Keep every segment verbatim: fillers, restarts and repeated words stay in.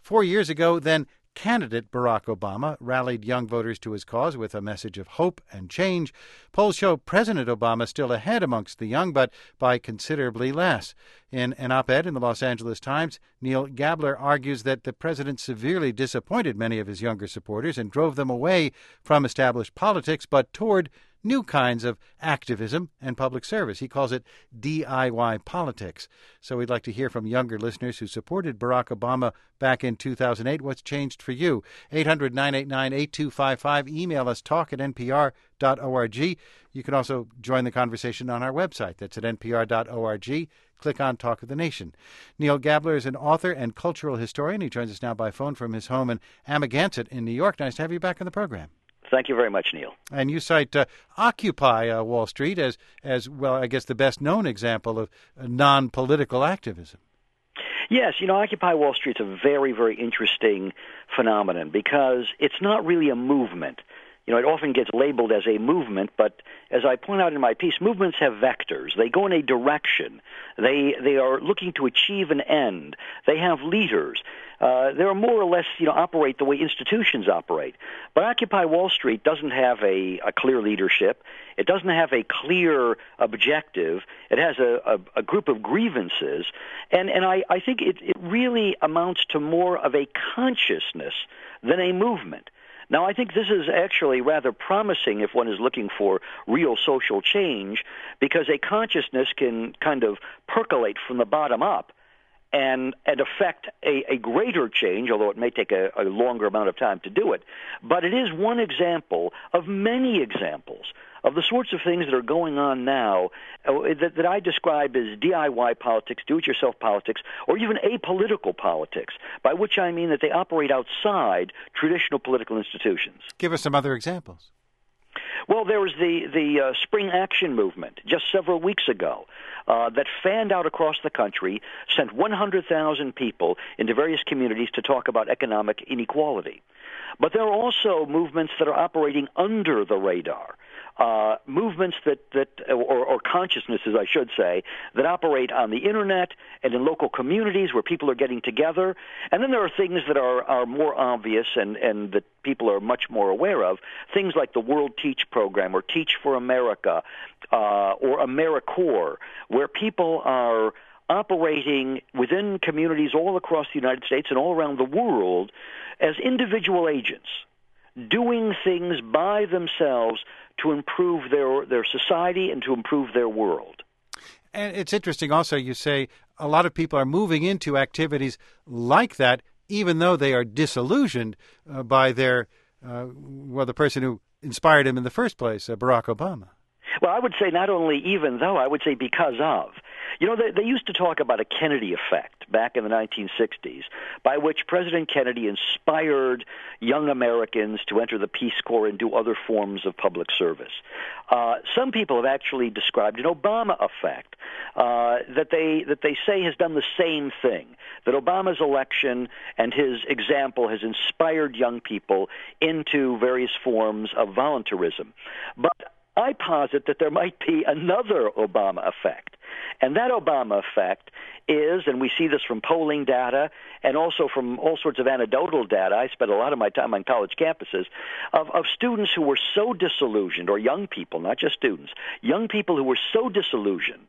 Four years ago, then candidate Barack Obama rallied young voters to his cause with a message of hope and change. Polls show President Obama still ahead amongst the young, but by considerably less. In an op-ed in the Los Angeles Times, Neil Gabler argues that the president severely disappointed many of his younger supporters and drove them away from established politics, but toward new kinds of activism and public service. He calls it D I Y politics. So we'd like to hear from younger listeners who supported Barack Obama back in two thousand eight. What's changed for you? eight hundred, nine eight nine, eight two five five. Email us, talk at N P R dot org. You can also join the conversation on our website. That's at N P R dot org. Click on Talk of the Nation. Neil Gabler is an author and cultural historian. He joins us now by phone from his home in Amagansett in New York. Nice to have you back on the program. Thank you very much, Neil. And you cite uh, Occupy uh, Wall Street as, as, well, I guess the best-known example of uh, non-political activism. Yes, you know, Occupy Wall Street's a very, very interesting phenomenon because it's not really a movement. You know, it often gets labeled as a movement, but as I point out in my piece, movements have vectors. They go in a direction. They they are looking to achieve an end. They have leaders. Uh, they are more or less, you know, operate the way institutions operate. But Occupy Wall Street doesn't have a, a clear leadership. It doesn't have a clear objective. It has a, a, a group of grievances. And, and I, I think it, it really amounts to more of a consciousness than a movement. Now, I think this is actually rather promising if one is looking for real social change, because a consciousness can kind of percolate from the bottom up and, and affect a, a greater change, although it may take a, a longer amount of time to do it. But it is one example of many examples of the sorts of things that are going on now uh, that, that I describe as D I Y politics, do-it-yourself politics, or even apolitical politics, by which I mean that they operate outside traditional political institutions. Give us some other examples. Well, there was the, the uh, Spring Action Movement just several weeks ago uh, that fanned out across the country, sent one hundred thousand people into various communities to talk about economic inequality. But there are also movements that are operating under the radar. Uh, movements that, that or, or consciousnesses, I should say, that operate on the Internet and in local communities where people are getting together. And then there are things that are, are more obvious and, and that people are much more aware of, things like the World Teach Program or Teach for America uh, or AmeriCorps, where people are operating within communities all across the United States and all around the world as individual agents, doing things by themselves to improve their their society and to improve their world. And it's interesting also, you say a lot of people are moving into activities like that, even though they are disillusioned uh, by their, uh, well, the person who inspired him in the first place, uh, Barack Obama. Well, I would say not only even though, I would say because of. You know, they, they used to talk about a Kennedy effect back in the nineteen sixties, by which President Kennedy inspired young Americans to enter the Peace Corps and do other forms of public service. Uh, some people have actually described an Obama effect uh, that they that they say has done the same thing, that Obama's election and his example has inspired young people into various forms of voluntarism. But I posit that there might be another Obama effect. And that Obama effect is, and we see this from polling data and also from all sorts of anecdotal data, I spent a lot of my time on college campuses, of, of students who were so disillusioned, or young people, not just students, young people who were so disillusioned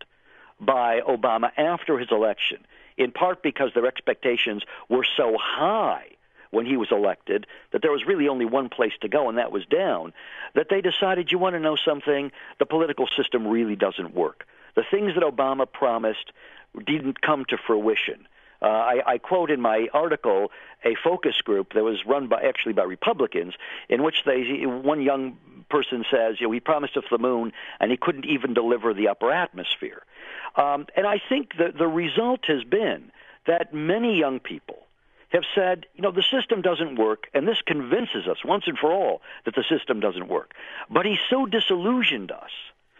by Obama after his election, in part because their expectations were so high when he was elected, that there was really only one place to go, and that was down, that they decided, you want to know something? The political system really doesn't work. The things that Obama promised didn't come to fruition. Uh, I, I quote in my article a focus group that was run by actually by Republicans, in which they one young person says, you know, he promised us the moon, and he couldn't even deliver the upper atmosphere. Um, and I think that the result has been that many young people have said, you know, the system doesn't work, and this convinces us once and for all that the system doesn't work. But he's so disillusioned us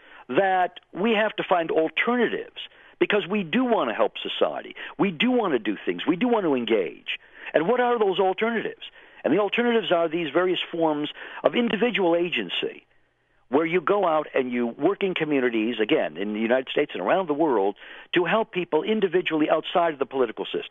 that we have to find alternatives, because we do want to help society. We do want to do things. We do want to engage. And what are those alternatives? And the alternatives are these various forms of individual agency, where you go out and you work in communities, again, in the United States and around the world, to help people individually outside of the political system.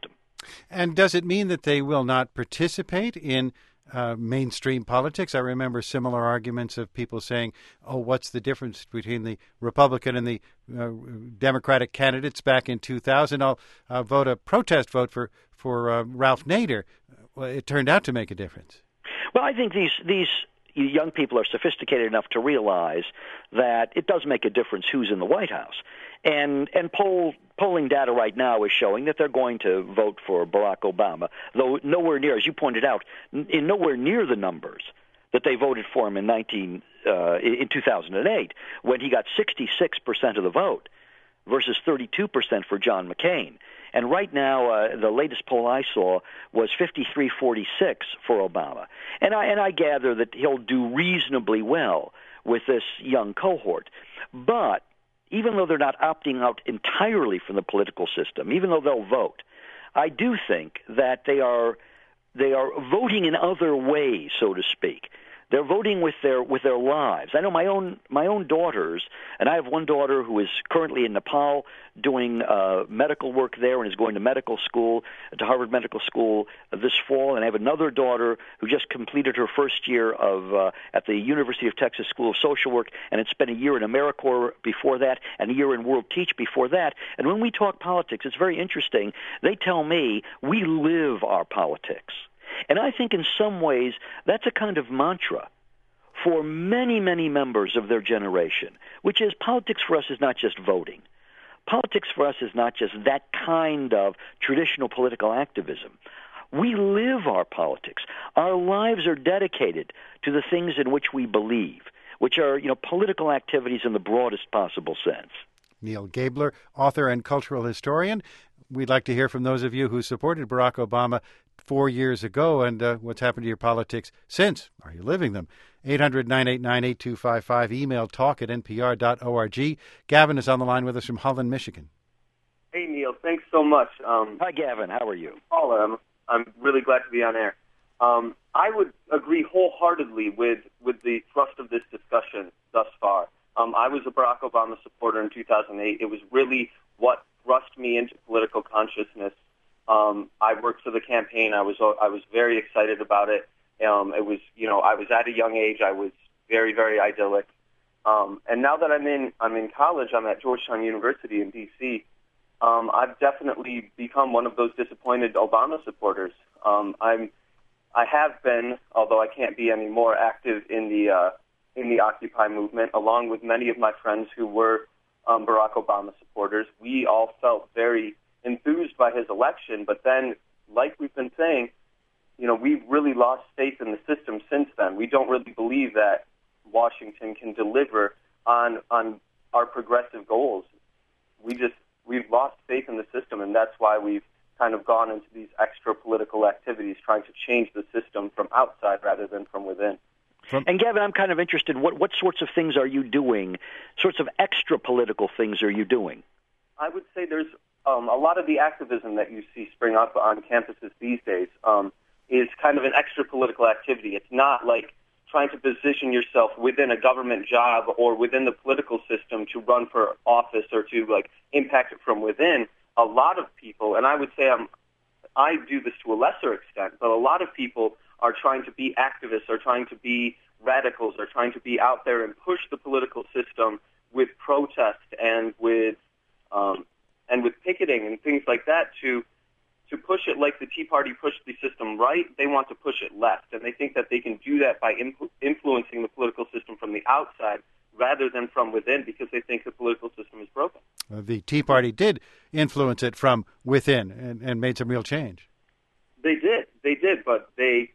And does it mean that they will not participate in uh, mainstream politics? I remember similar arguments of people saying, oh, what's the difference between the Republican and the uh, Democratic candidates back in two thousand? I'll uh, vote a protest vote for, for uh, Ralph Nader. Well, it turned out to make a difference. Well, I think these these young people are sophisticated enough to realize that it does make a difference who's in the White House. And and poll polling data right now is showing that they're going to vote for Barack Obama, though nowhere near, as you pointed out, in nowhere near the numbers that they voted for him in nineteen uh, in two thousand eight, when he got sixty-six percent of the vote versus thirty-two percent for John McCain. And right now, uh, the latest poll I saw was fifty-three forty-six for Obama. And I and I gather that he'll do reasonably well with this young cohort. But even though they're not opting out entirely from the political system, even though they'll vote, I do think that they are they are voting in other ways, so to speak. They're voting with their with their lives. I know my own my own daughters, and I have one daughter who is currently in Nepal doing uh, medical work there and is going to medical school, to Harvard Medical School this fall, and I have another daughter who just completed her first year of uh, at the University of Texas School of Social Work, and had spent a year in AmeriCorps before that, and a year in World Teach before that. And when we talk politics, it's very interesting. They tell me we live our politics. And I think in some ways that's a kind of mantra for many, many members of their generation, which is politics for us is not just voting. Politics for us is not just that kind of traditional political activism. We live our politics. Our lives are dedicated to the things in which we believe, which are, you know, political activities in the broadest possible sense. Neal Gabler, author and cultural historian. We'd like to hear from those of you who supported Barack Obama four years ago and uh, what's happened to your politics since. Are you living them? eight hundred, nine eight nine, eight two five five. Email talk at n p r dot org. Gavin is on the line with us from Holland, Michigan. Hey, Neil. Thanks so much. Um, Hi, Gavin. How are you? Paula, I'm, I'm really glad to be on air. Um, I would agree wholeheartedly with, with the thrust of this discussion thus far. Um, I was a Barack Obama supporter in two thousand eight. It was really what thrust me into political consciousness. Um, I worked for the campaign. I was I was very excited about it. Um, it was, you know, I was at a young age. I was very, very idyllic. Um, and now that I'm in I'm in college, I'm at Georgetown University in D C. Um, I've definitely become one of those disappointed Obama supporters. Um, I'm I have been, although I can't be any more active in the uh, in the Occupy movement, along with many of my friends who were um, Barack Obama supporters. We all felt very enthused by his election, but then, like we've been saying, you know, we've really lost faith in the system since then. We don't really believe that Washington can deliver on on our progressive goals. We just we've lost faith in the system, and that's why we've kind of gone into these extra political activities, trying to change the system from outside rather than from within. And Gavin, I'm kind of interested. What what sorts of things are you doing? Sorts of extra political things are you doing? I would say there's um, a lot of the activism that you see spring up on campuses these days um, is kind of an extra political activity. It's not like trying to position yourself within a government job or within the political system to run for office or to like impact it from within. A lot of people, and I would say I'm, I do this to a lesser extent, but a lot of people are trying to be activists, are trying to be radicals, are trying to be out there and push the political system with protest and with um, and with picketing and things like that to to push it like the Tea Party pushed the system right. They want to push it left, and they think that they can do that by influ- influencing the political system from the outside rather than from within, because they think the political system is broken. Uh, the Tea Party did influence it from within and, and made some real change. They did. They did, but they,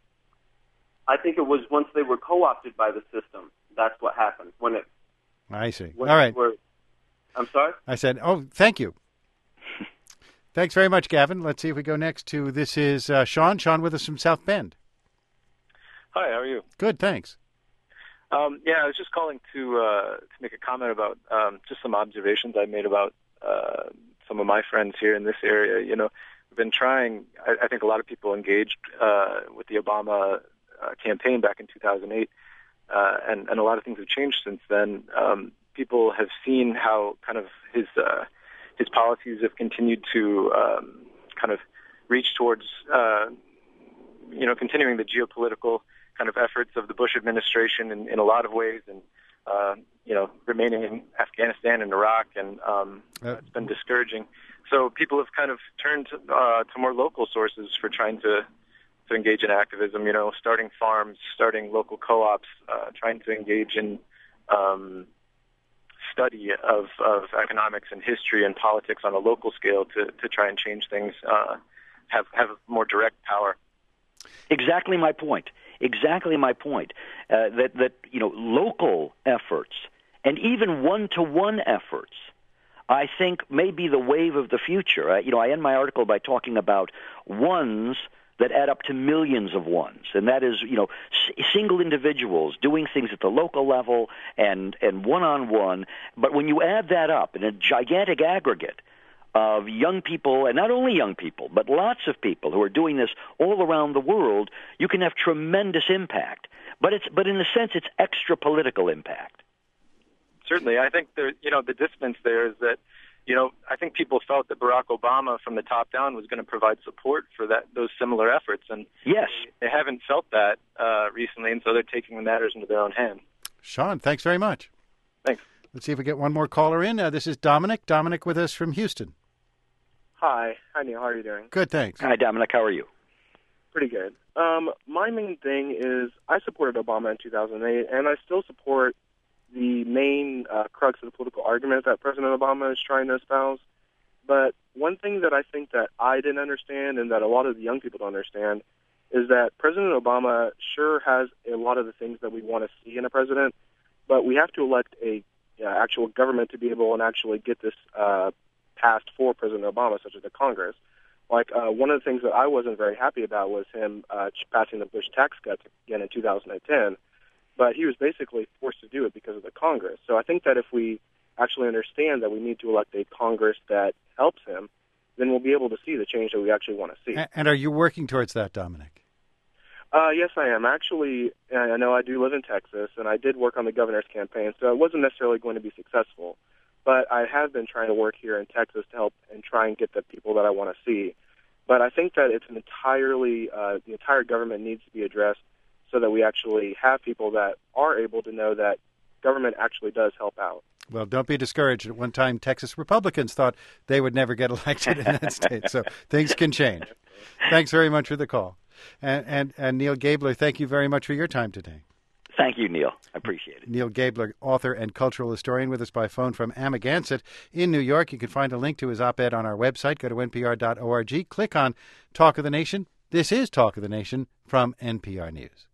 I think it was once they were co-opted by the system, that's what happened. When it, I see. When All right. Were, I'm sorry? I said, oh, thank you. Thanks very much, Gavin. Let's see if we go next to, this is uh, Sean. Sean with us from South Bend. Hi, how are you? Good, thanks. Um, yeah, I was just calling to uh, to make a comment about um, just some observations I made about uh, some of my friends here in this area. You know, we've been trying, I, I think a lot of people engaged uh, with the Obama uh, campaign back in two thousand eight, uh, and, and a lot of things have changed since then. Um, people have seen how kind of his uh, his policies have continued to um, kind of reach towards, uh, you know, continuing the geopolitical kind of efforts of the Bush administration in, in a lot of ways, and uh, you know, remaining in Afghanistan and Iraq, and um, uh, it's been discouraging. So people have kind of turned uh, to more local sources for trying to to engage in activism. You know, starting farms, starting local co-ops, uh, trying to engage in um, study of, of economics and history and politics on a local scale to, to try and change things, uh, have have more direct power. Exactly my point. Exactly my point. Uh, that that you know, local efforts and even one-to-one efforts, I think, may be the wave of the future. Uh, you know, I end my article by talking about ones that add up to millions of ones, and that is, you know, s- single individuals doing things at the local level and and one-on-one. But when you add that up in a gigantic aggregate of young people, and not only young people, but lots of people who are doing this all around the world, you can have tremendous impact. But it's but in a sense, it's extra political impact. Certainly, I think there, you know, the dissonance there is that, you know, I think people felt that Barack Obama from the top down was going to provide support for that those similar efforts, and yes, they, they haven't felt that uh, recently, and so they're taking the matters into their own hands. Sean, thanks very much. Thanks. Let's see if we get one more caller in. Uh, this is Dominic. Dominic with us from Houston. Hi. Hi, Neil. How are you doing? Good, thanks. Hi, Dominic. How are you? Pretty good. Um, my main thing is I supported Obama in two thousand eight, and I still support the main uh, crux of the political argument that President Obama is trying to espouse. But one thing that I think that I didn't understand and that a lot of the young people don't understand is that President Obama sure has a lot of the things that we want to see in a president, but we have to elect a uh, actual government to be able and actually get this uh, passed for President Obama, such as the Congress. Like, uh, one of the things that I wasn't very happy about was him uh, passing the Bush tax cuts again in two thousand ten, but he was basically forced to do it because of the Congress. So I think that if we actually understand that we need to elect a Congress that helps him, then we'll be able to see the change that we actually want to see. And are you working towards that, Dominic? Uh, yes, I am. Actually, I know I do live in Texas, and I did work on the governor's campaign, so it wasn't necessarily going to be successful. But I have been trying to work here in Texas to help and try and get the people that I want to see. But I think that it's an entirely, uh, the entire government needs to be addressed so that we actually have people that are able to know that government actually does help out. Well, don't be discouraged. At one time, Texas Republicans thought they would never get elected in that state, so things can change. Thanks very much for the call. And, and, and Neil Gabler, thank you very much for your time today. Thank you, Neil. I appreciate it. Neil Gabler, author and cultural historian, with us by phone from Amagansett in New York. You can find a link to his op-ed on our website. Go to N P R dot org. Click on Talk of the Nation. This is Talk of the Nation from N P R News.